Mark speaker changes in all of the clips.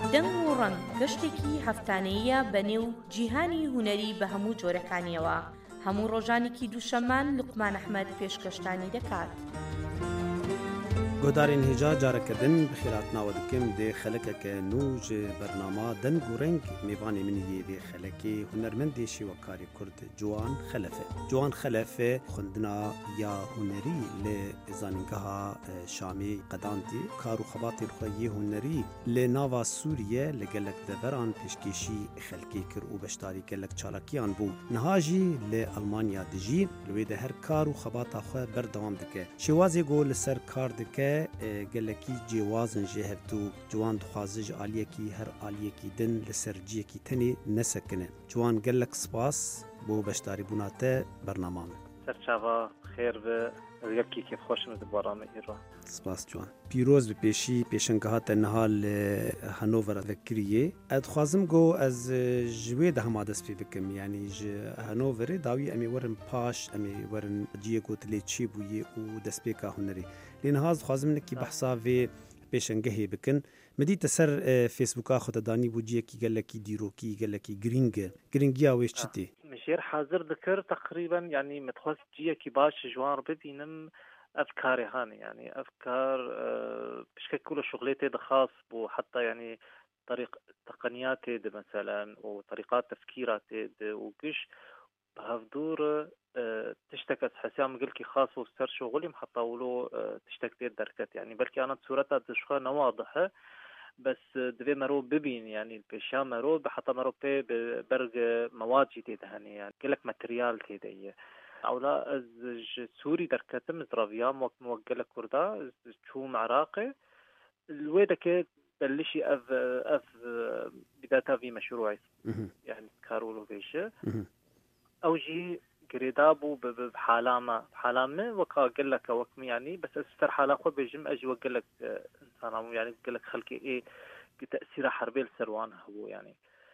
Speaker 1: دەنگ و ڕەنگ گەشتێکی هەفتانەیە بەنێو جیهانی هونەری بە هەموو جۆرەکانیەوە. هەموو ڕۆژانێکی دووشەممان لوقمان ئەحمەد پێشکەشتانی دەکات.
Speaker 2: گۆدارên هێجا carekedin bi xêratnawe dikim dê xelekeke nû ji bernama deng û reng mêvanê min yê dê xelekê hunermendê şêwekarê Kurd Ciwan Xelef e. Ciwan Xelef e xwendina ya hunerî lê zanîngeha Şamê qedandî kar û xebatên xwe yê hunerî lê nava Sûriye li gelek deveran pêşkêşî xelkê kir û beşdarî gelek çalakiyan bû. Niha jî li Almanya dijî li wê de her kar û xebata xwe berdewam dike. Şêwazê got li ser kar dike gelekî cêwazin jê hevdû. Ciwan dixwaze ji aliyekî her aliyekî din li ser ciyekî tenê nesekine. Ciwan gelek spas bo beşdarîbûna te bernama min.
Speaker 3: Serçava xêr ve yekî kêfxweşin di barama îro.
Speaker 2: Spas Ciwan. Pîroz bi pêşî pêşengeha te niha li Hanover vekiriye. Ez dixwazim got ez ji wê de hema dest pê bikim. Yani ji Hanoverê dawî em ê werin paş, em ê werin ciyê got lê çê bûye û destpêka hunerê. Lê niha ez dixwazim nekî behsa vê pêşengehê bikin. Min dît ser Facebooka xwe te danî bû ciyekî gelekî dîrokî, gelekî giring e. Giringiya wê çi tê?
Speaker 3: Mijêr hazir dikir teqrîben yani mitxwast ciyekî baş ciwan bibînim أفكاري هاني يعني أفكار بشكل شغلتي خاص بو حتى يعني طريق تقنياتي دي مثلا وطريقات تفكيراتي دي وقش بهفدور تشتكت حسام قلكي خاص وستر شغلي محطة ولو تشتكت دركت يعني بلكي أنا صورتها تشخان واضحة بس دبي مرو ببين يعني البيشا مرو بحطة مرو برق مواد جديدة هني يعني كلك ماتريال تيدي اولا از سوري دركتم زرافيام وقت موكله كردا شوم عراقي الويدك بلشي اف بداتا في مشروعي يعني كارولو فيشه او جي قريدابو بحالامه وكا قال لك وكم يعني بس استر حاله خو بيجم اجي وقال لك انسان يعني قال لك خلقي ايه تاثير حربي السروان هو يعني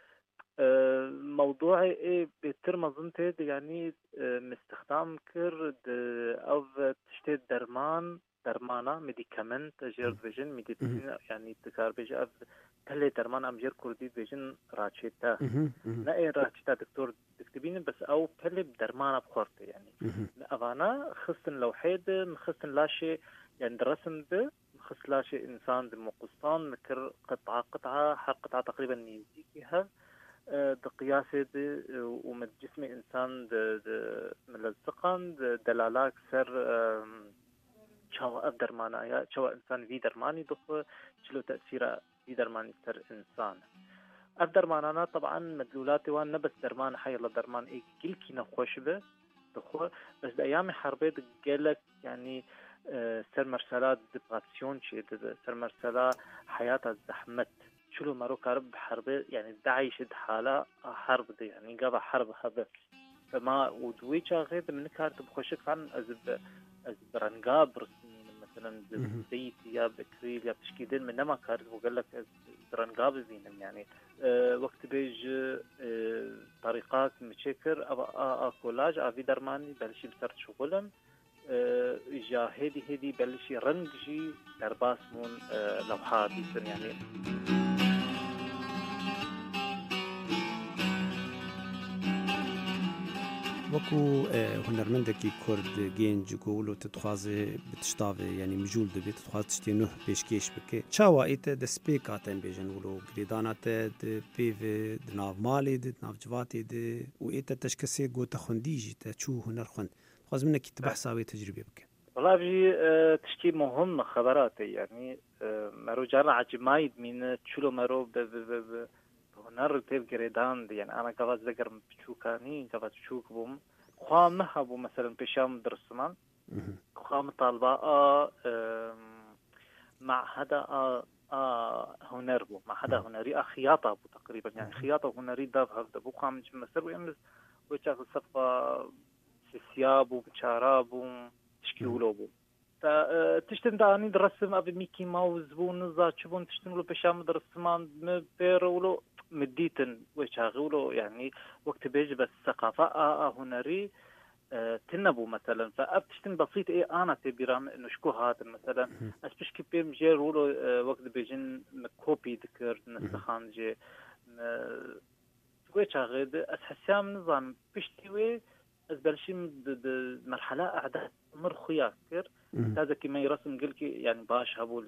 Speaker 3: موضوعي ايه بيتر مظنتي يعني مستخدام كرد او تشتي درمانا ميديكامنت جير فيجن ميديتين يعني تكار بيجي اف تلي درمان ام جير كردي فيجن راتشيتا لا ايه راتشيتا دكتور تكتبين بس او تلي بدرمانا بخورتي يعني افانا خصن لو حيد خصن لا شيء يعني درسن به خص لا شيء انسان بالمقصان نكر قطعه حق قطعه تقريبا نيزيكيها دقياسة ومن جسم إنسان من الثقن دلالات سر شوا درمانا يا شوا إنسان في درماني دخل شلو تأثيره في درماني سر إنسان الدرمانانا طبعا مدلولاتي وان نبس درمان حي الله درمان إيه كل كي نخوش به دخل بس أيام حربية قالك يعني سر مرسلات دبغاتسيون شيء سر مرسلة حياة الزحمة شلو مرو كارب حرب يعني داعي شد حالة حرب دي يعني قابع حرب هذا فما ودوي شاغيد من كارت بخشك عن از برنقاب رسمين مثلا زيتي يا بكريل يا بشكيدين من ما كارت وقال لك برنقاب زينم يعني وقت بيج طريقات مشكر كولاج افي درماني بلشي بسرت شغلم جا هدي بلشي رنجي درباسمون لوحات يعني
Speaker 2: وەکو هونەرمەندێکی کورد گەنج گوڵ و تتخوازێ بتشتاوێ ینی مژول دەبێت تخواز تشتێ نوح پێشکێش بکە چاوە ئیتە دەستپێ کاتەن بێژن وڵۆ گرێداناتە پێvê di nav malê de di nav civatê de û ête teşkesê gota xwendî te çû huner xwend dixwazim minekî tu behsa wê tecrübê bike
Speaker 3: والله بجي تشكي مهم خبراتي يعني مرو جانا عجمايد من تشلو مرو هنر تيب جريدان دي يعني أنا قفز ذكر بشوكاني قفز شوك بوم خوام مهبو مثلا بشام درسمان خوام طالبة مع هذا هنر بو مع هذا هنري خياطة بو تقريبا يعني خياطة هنري داف هذا بو خوام جمسر ويمز ويشاف الصفة سياب وبشاراب وتشكيولو بو تشتن داني درسم أبي ميكي ماوز بو نزا تشوفون تشتنلو بشام درسمان مبيرولو مديتن ويشاغلو يعني وقت بيجي بس ثقافة هنري تنبو مثلا فابتشتن بسيط انا تبيرام انه شكو هات مثلا اسبش كي بيم جي رولو وقت بيجن كوبي ذكر نسخان جي شكو شاغد اسحسام نظام بشتوي ازبلشم مرحله اعداد مر خياكر هذا كما يرسم قلكي يعني باش هبو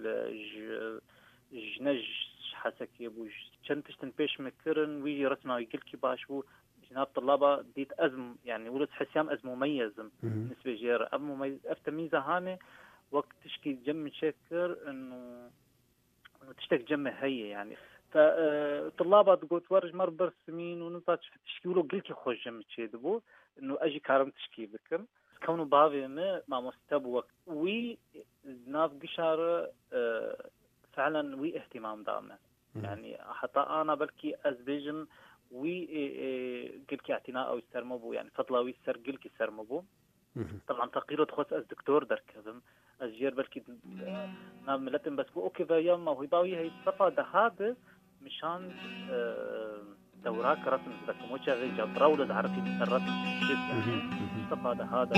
Speaker 3: جنج حسكي بو شنتشتن بيش مكرن ويجي رسمه يقلكي باش بو جناب طلابة ديت أزم يعني ولد حسيام أزم مميز بالنسبة جير أم مميز أفتميزة هاني وقت تشكي جم شكر إنه تشتك جم هي يعني فطلابة تقول تورج مر برسمين ونطلع تشكي له قلكي خوش جم تشيدبو إنه أجي كارم تشكي بكم كونه بابي ما مستبو وقت وي ناف قشارة فعلا وي اهتمام دامه يعني حتى أنا بلكي أزبيجن وي قلكي اعتناء او يسترمبو يعني فضلا وي سر قلكي سرمبو طبعا تقيرو تخص از دكتور دركزم از جير بلكي نام ملتن بس اوكي فيا ما هو باوي هي صفا ده هذا مشان دوراك رسم بس مو شغل جبرا ولد عرفي تسرت شد يعني صفا ده هذا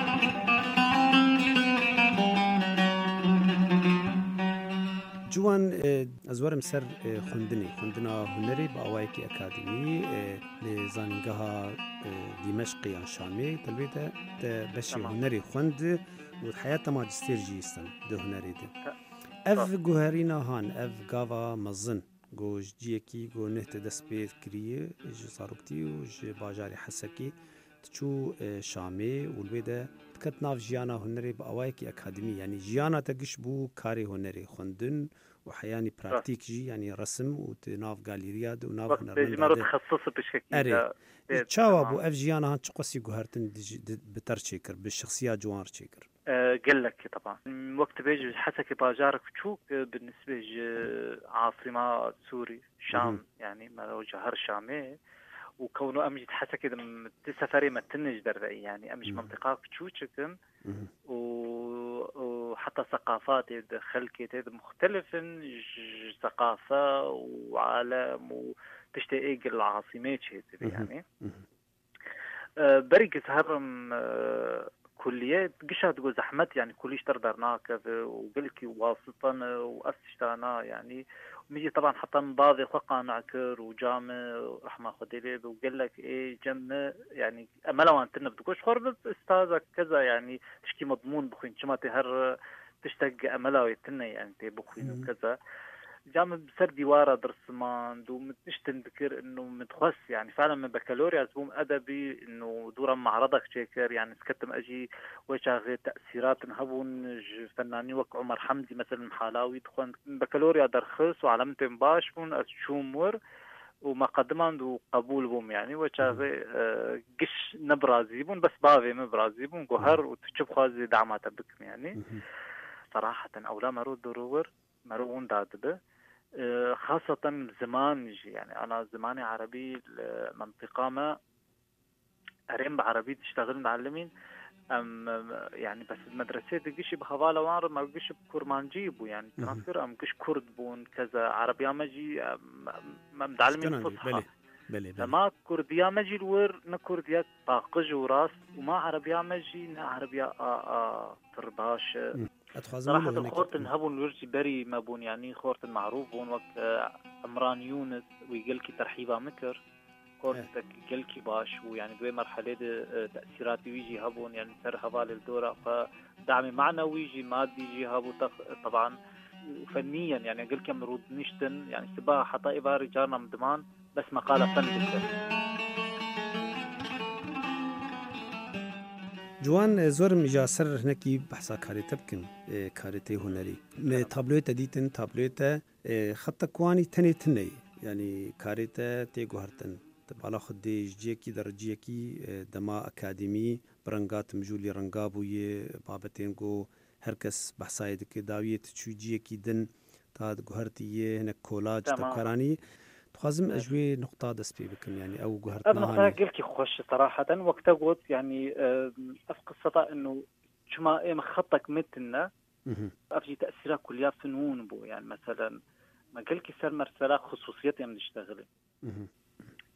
Speaker 2: جوان ازورم سر خوندنا هنري باوايكي اكاديمي لزانينغها دمشق يا شامي تلبيته بشي هنري خوند وحياته ماجستير جيستن ده هنري ده اف جوهرينا هان اف غافا مزن گوش جیکی گو نهت دسپید کریه ج صاروکتی و ج باجاری حسکی تچو شامی ولویده تکت ناف جیانا هنری با اوایکی اکادمی یعنی جیانا تگش بو کاری هنری خوندن و حیانی پراکتیک جی یعنی رسم و ناف گالرییا و ناف
Speaker 3: هنرمند ده تخصص بشكل
Speaker 2: تشاوا بو اف جیانا هان چقسی گوهرتن بتر چیکر بالشخصیات جوار چیکر
Speaker 3: قال لك طبعا وقت بيجي حسكي باجارك تشوك بالنسبة عاصمة سوري شام يعني ما وجهر شامي وكونه أمجد حسكي سفري ما تنج دربي يعني أمج منطقة تشوشكن وحتى ثقافات خلكي مختلف ثقافة وعالم وتشتاق العاصمة يعني بريق هرم كليات قشة تقول زحمت يعني كليش تردرناك وقلكي واسطا وأسشتانا يعني وميجي طبعا حتى مباضي خقا نعكر وجامع رحمة خديلي وقال لك ايه جمع يعني أملوان تنب تقولش خربت استاذك كذا يعني تشكي مضمون بخوين شما تهر تشتق أملاوي تنة يعني تبخوين وكذا جامع بسر ديوارة درسمان دو متشتن ذكر انه متخص يعني فعلا من بكالوريا زبوم ادبي انه دورا معرضك شاكر يعني سكتم اجي وشاغي تأثيرات نهبون فناني وك عمر حمدي مثلا محالاوي دخون بكالوريا درخص وعلمتين باش بون اشومور وما قدمان دو قبول بوم يعني وشاغي قش نبرازيبون بس بافي مبرازيبون قهر وتشوف خوازي دعمات بكم يعني صراحة اولا مرود درور مرون دادبه خاصة زمان يعني أنا زماني عربي منطقة ما أريم بعربي تشتغل معلمين يعني بس المدرسة تجيش بحوالة وار ما تجيش بكرمانجي بو يعني تناصر أم جيش كرد بون كذا عربية ما جي ما متعلمين فصحى لما كردية ما جي الور نكردية باقج وراس وما عربية ما جي نا عربية ترباش صراحة الخورت هبون ورجي بري ما بون يعني خورت معروف بون وقت عمران يونس ويقلكي ترحيبا مكر خورتك قلكي باش ويعني دوي مرحلة تأثيراتي ويجي هبون يعني سر هبال الدورة فدعمي معنا ويجي مادي يجي هبو طبعا فنيا يعني قلكي مرود نشتن يعني سباها حتى إبا رجالنا مدمان بس مقالة فن بكر
Speaker 2: جوان زورم اجاسر هناكي بحثا كاريتا بكن كاريتي هنري تابلويتا ديتن تابلويتا خطا كواني تني يعني كاريتا تيغو هرتن تبالا خدي جيكي درجيكي دما اكاديمي برنغات مجولي رنغابوي بابتينغو هركس بحثا يدك داويت شو جيكي دن تاد غهرتي هنا كولاج تكراني خازم أجوي نقطة دس بي بكم يعني أو جهرت
Speaker 3: نقطة قلكي خوش صراحة وقت قلت يعني أفق السطا إنه شما إيه مخطك متنا أفجي تأثيرات كليات فنون بو يعني مثلا ما قلكي سر مرسلة خصوصيات يم نشتغل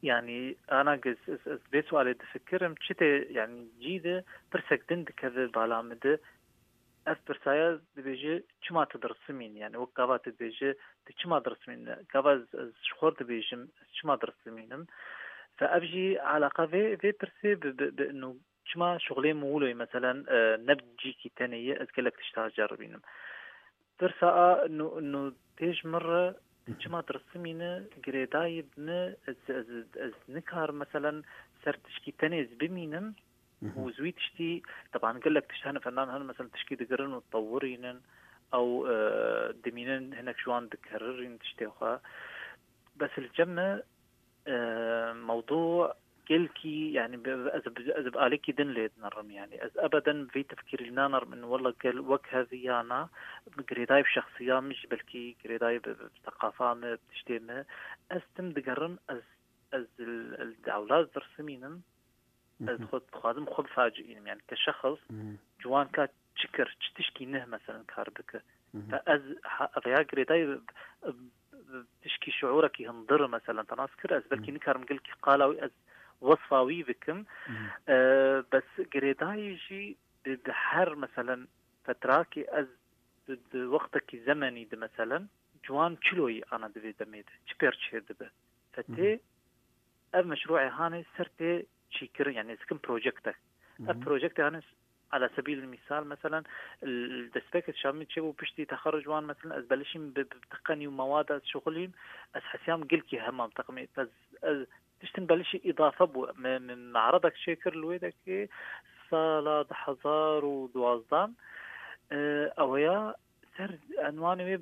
Speaker 3: يعني أنا بيت سؤالي تفكرم شتى يعني جيدة برسك دند كذا بالامده أفرسايا دبيجي شما تدرسمين يعني وقفات دبيجي شما درسمين قفاز شخور دبيجي شما درسمينم فأبجي علاقة في برسي بأنه شما شغلين مولوي مثلا نبجي كي تانية أذكرلك تشتغل جربينم برسا إنه تيج مرة شما درسمينه قريداي بنا از نكار مثلا سرتشكي تانية بمينم وزوي تشتي طبعا قال لك تشتهنا فنان هن مثلا تشكي دقرن وتطورين او دمينن هناك شوان دكررين تشتيخها بس الجمع موضوع كي يعني از بقالك دن ليد نرم يعني از ابدا في تفكير لنا نرم انه والله قال وك هذه انا قريداي بشخصيه مش بلكي قريداي بثقافه بتشتيمه از تم دقرن از الاولاد درسمينن خادم خب فاجئين يعني كشخص جوان كات شكر تشكي نه مثلا كاربك فاز ريا قريداي تشكي شعورك ينضر مثلا تناسكر از بلكي نكار مقلك قالوا از وصفاوي بكم بس قريداي يجي بحر مثلا فتراكي از وقتك زمني ده مثلا جوان كيلوي انا دبي دميد تشبيرش هدبه فتي مشروعي هاني سرتي شيكر يعني سكن بروجكتك البروجكت يعني على سبيل المثال مثلا الدسبيك شامي تشبو بشتي تخرج وان مثلا از بلشين بتقني ومواد شغلين از حسيام قلكي همام تقمي تشتن بلشي اضافه من معرضك شيكر لويدك صاله حزار ودوازدان اويا سر عنواني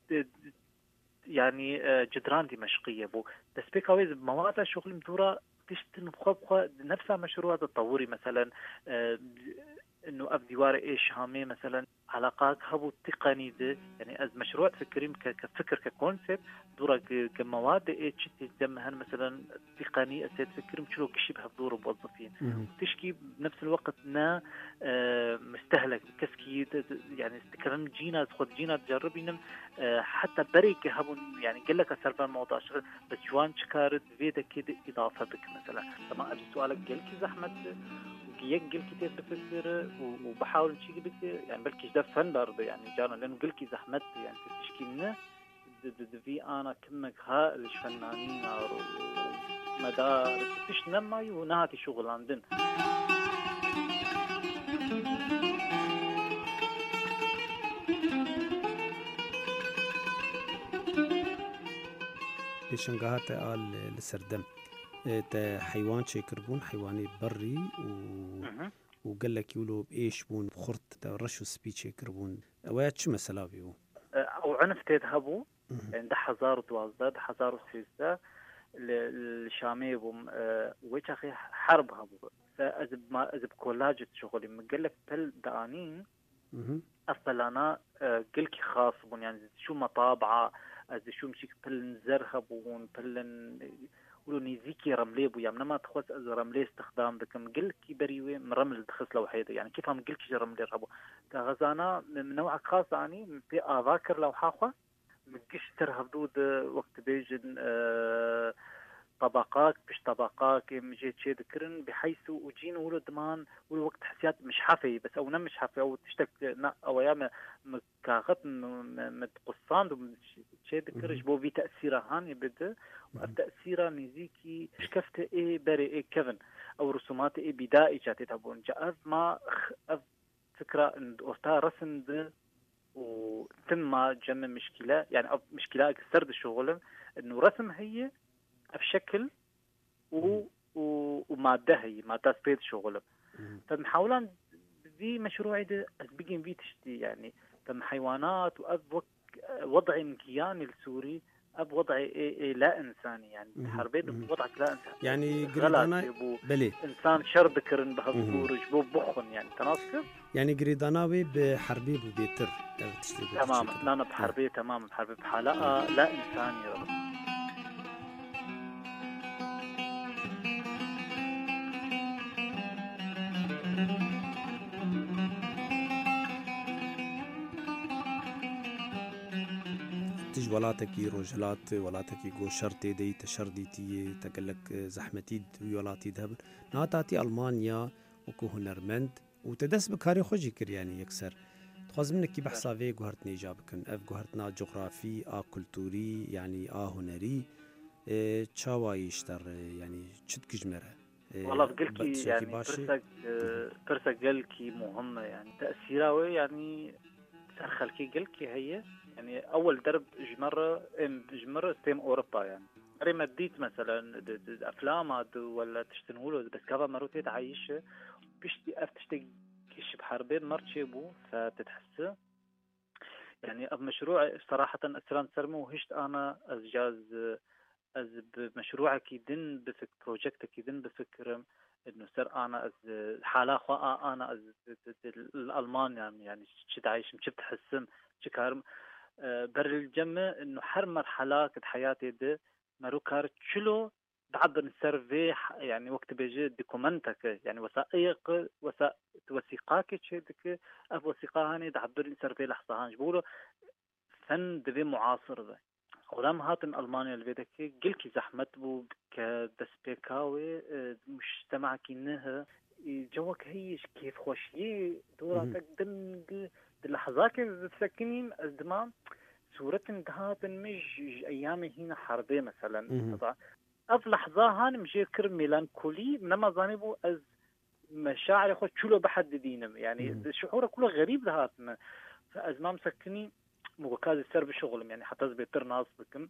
Speaker 3: يعني جدران دمشقيه بو دسبيك اويز مواد شغل مدوره تشتن بخبخه نفسها مشروع تطوري مثلا انه ابديوار ايش هامي مثلا علاقات هبو تقني ده يعني از مشروع تفكرين كفكر ككونسيبت دورة كمواد ايش تجمعها مثلا تقني اسيت فكرين شلو كشبه بدور موظفين تشكي بنفس الوقت نا مستهلك كسكي يعني استكرم جينا خد جينا تجربين حتى بريك هبو يعني قال لك اسرب الموضوع شغل بس جوان شكارت فيدا كده اضافه بك مثلا طبعا ابي سؤالك قال كي زحمه ينقل كتير بفكر وبحاول نشيك بك يعني بلكي ده فن برضه يعني جانا لأنه قل كي زحمت يعني تشكيلنا في أنا كمك ها الفنانين مدارس تش نماي ونهاتي شغل عندنا
Speaker 2: بشنقهات قال لسردم حيوان شيكربون حيواني بري وقال لك يقولوا بإيش بون بخرط رشوا سبيتش يكربون أويات شو مسألة بيو
Speaker 3: أو عنف تذهبوا عند حزار دوازداد حزار سيستا الشامي بوم ويش أخي حرب هبوا فأزب ما أزب كولاجة شغلي مقال لك بل دانين أصلا أنا قلك خاص بون يعني شو مطابعة أز شو مشيك بل نزرهبون بل ولو نيزيكي رملي بو يعني ما تخوص از رملي استخدام بكم قلكي بريوي من رمل تخص لو حيده يعني كيف هم قلكي رملي ربو كغزانا من نوع خاص يعني في اذاكر لو حاخه مكش ترهبدود وقت بيجن طبقات مش طبقات مجيت شيء ذكرن بحيث وجين ولو دمان ولو وقت حسيات مش حفي بس او مش حفي او تشتك او ايام مكاغت متقصان شيء ذكرش بو في تاثيره هاني بده والتاثيره ميزيكي شكفت ايه بري ايه كفن او رسومات ايه بدائي جاتي تبون جاء ما فكره ان اوتا رسم ده وتم جمع مشكله يعني مشكله سرد الشغل انه رسم هي بشكل وماده هي ماده سبيد شغله فمحاولان في مشروع ده بيجين في تشتي يعني تم حيوانات وأب وضع كياني السوري أب وضع إيه لا إنساني يعني حربيت بوضعك لا إنساني
Speaker 2: يعني قريدانا بلي
Speaker 3: إنسان شرب كرن بهالزور جبو بخن يعني تناسك
Speaker 2: يعني قريداناوي بحربي ببيتر
Speaker 3: تماما أنا بحربي تماما بحربي بحلقة لا إنساني رب.
Speaker 2: تج ولاتكي روجلات ولاتكي جو شرطي دي تشرديتي تقلك زحمتي ويولاتي دهب ناتاتي ألمانيا وكو هنرمند وتدس بكاري خوشي كر يعني يكسر تخوز منك كي بحثا في جوهرتني جابكن اف جوهرتنا جغرافي كولتوري يعني هنري تشاواي يشتر يعني تشد كجمره
Speaker 3: والله بقلكي يعني برسك قلكي مهمة يعني تأثيراوي يعني خلكي قلكي هي يعني أول درب جمرة ستيم أوروبا يعني مري مديت مثلا أفلام ولا تشتنولو بس كذا مروتي تعيش بيشتي أفتشتي كيش بحربين مرتشيبو فتتحسه يعني مشروع صراحة أسران سرمو وهشت أنا از بمشروع كيدن بفكر بروجكت كيدن بفكر انه سر انا از حالا خوا انا از الالمان يعني شد عايش مش بتحسم شكارم بر الجمع انه حر مرحله كد حياتي ده مرو كار شلو بعبر السيرفي يعني وقت بيجي دوكومنتك يعني وثائقك شيء اف وثيقه هاني تعبر السيرفي لحظه هانج بقولوا فن دبي معاصر ده ولم هاتن ألمانيا الفيدكي قلكي زحمت بو كدسبيكاوي مش سمعك إنها جوك هيش كيف خوشي دوراتك دم اللحظات بتسكنين الدمام صورة هاتن مش أيام هنا حربية مثلا أف لحظة هان مش يذكر ميلانكولي منما ظانبو أز مشاعر خو شلو بحد دينم يعني شعوره كله غريب لهاتنا فأزمام مسكني مقاز السر بشغلهم يعني حتى بيتر ناس بكم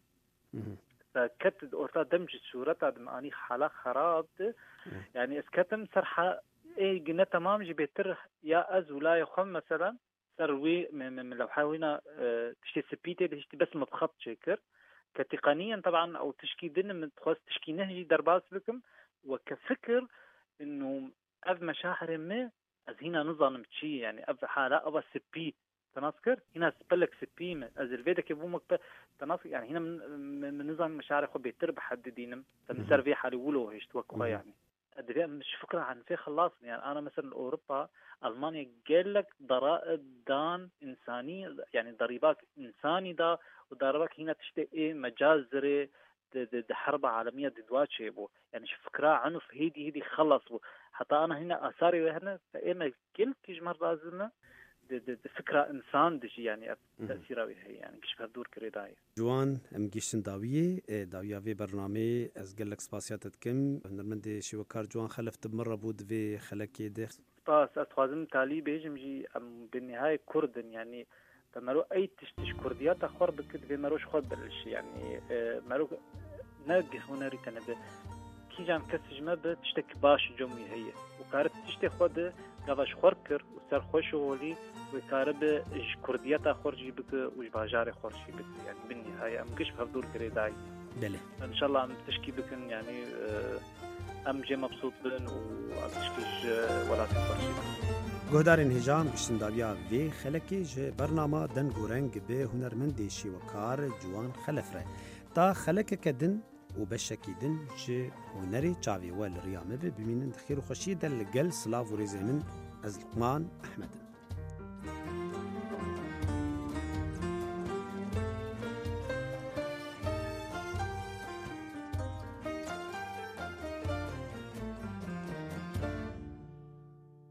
Speaker 3: فكتد أورتا دمج الصورة عدم أني حالة خراب يعني اسكتم سرحة إيه جنا تمام جي بيتر يا أز ولا يخم مثلا سروي من لو حاولنا تشتي سبيتي تشتي بس مبخط شكر كتقنيا طبعا أو تشكي دين من تخص تشكي نهجي درباس بكم وكفكر إنه أف مشاعر ما أز هنا نظام تشي يعني أف حالة أو سبي تناسكر هنا سبلك سبيم از الفيدا كيبومك تناسك يعني هنا من نظام مشاعر خو بيتر بحد دينم فنسر في حالي ولو هيش توقع يعني ادري مش فكره عن في خلاص يعني انا مثلا اوروبا المانيا قال لك ضرائب دان انساني يعني ضريبات انساني دا وضريبات هنا تشتي مجازري حرب عالميه ضد شيبو يعني شو فكره عنف هيدي خلص حتى انا هنا اثاري وهنا فاما قلت يجمر لازمنا فكرة إنسان دشي يعني تأثيره هي يعني كيش بهدور كريداي
Speaker 2: جوان ام گیشتن داویه في برنامه از گلک سپاسیاتت کم هنرمند شوکار جوان خلفت بمرة بود في خلکی ده
Speaker 3: سپاس أتخوازم تالي بيجم جي بالنهاية كردن يعني تمرو أي تشتش كرديات أخور بكد في مروش خود بلش يعني مرو ناقي هنري تنبه كي جام كسج ما بتشتك باش جمي هي وكارت تشتي خود قافش خوركر وسر خوشولي وكارب كرديات خورجي بك وش باجار خورجي بك يعني بالنهاية أم كش بهدور كريداي
Speaker 2: بله
Speaker 3: إن شاء الله أم تشكي بكن يعني أم جي مبسوط بن وأم تشكيش ولا تخورجي
Speaker 2: گهدارین هجام گشتن داویا وی خلکی ج برنامه دن گورنگ به هنرمندی شیوکار جوان خلفره تا خلک کدن و بشکی دن ج هنری چاوی ول ریامه ببینند خیر و خوشی دل گل سلاو و رزمن از لقمان احمد